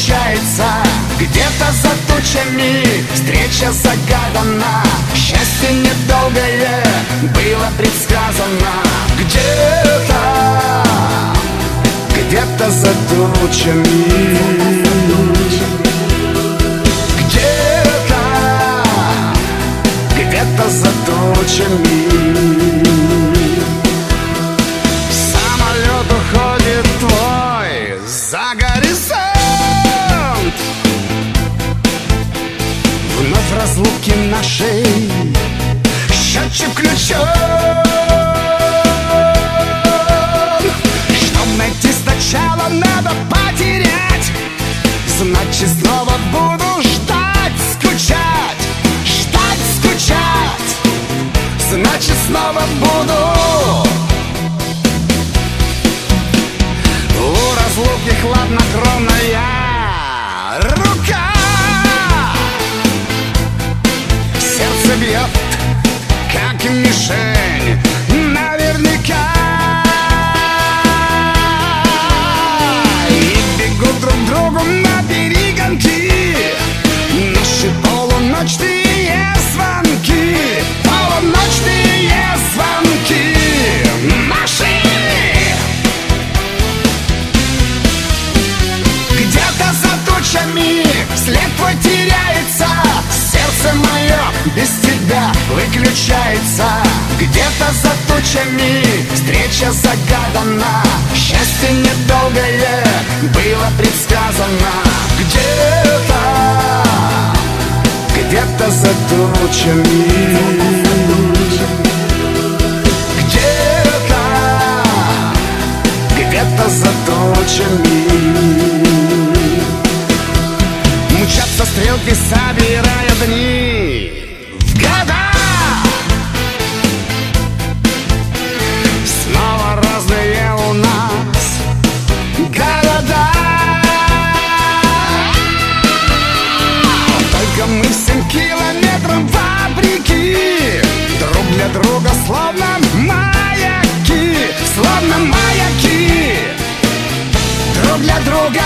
выключается. Где-то за тучами встреча загадана. Счастье недолгое было предсказано. Где-то за тучами, где-то за тучами. Самолет уходит твой за горизонт. Вновь разлуки нашей, счетчик включен. Чтоб найти сначала надо потерять. Значит снова буду ждать, скучать. Ждать, скучать. Значит снова буду у разлуки хладнокровная рука. Сердце бьет, как мишень, наверняка. И бегут друг другу на перегонки наши полуночные звонки. Полуночные звонки наши. Где-то за тучами след твой теряется. Сердце мое без тебя выключается. Где-то за тучами встреча загадана. Счастье недолгое было предсказано. Где-то за тучами, где-то за тучами. Мчатся стрелки, собирая дни в года. Снова разные у нас города. Только мы 7 километров вопреки, друг для друга словно маяки. Словно маяки, друг для друга.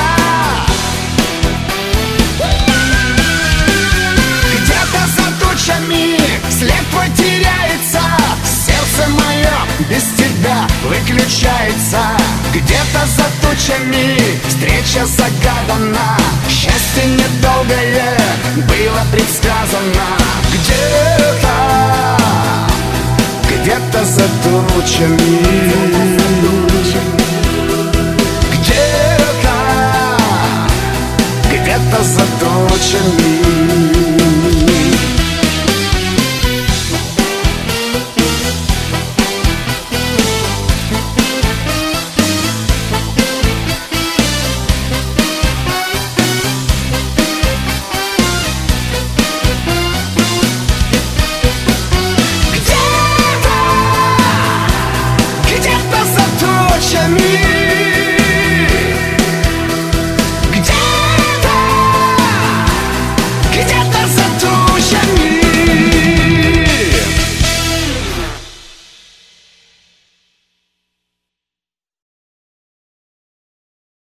Где-то за тучами след твой теряется. Сердце мое без тебя выключается. Где-то за тучами встреча загадана. Счастье недолгое было предсказано. Где-то за тучами.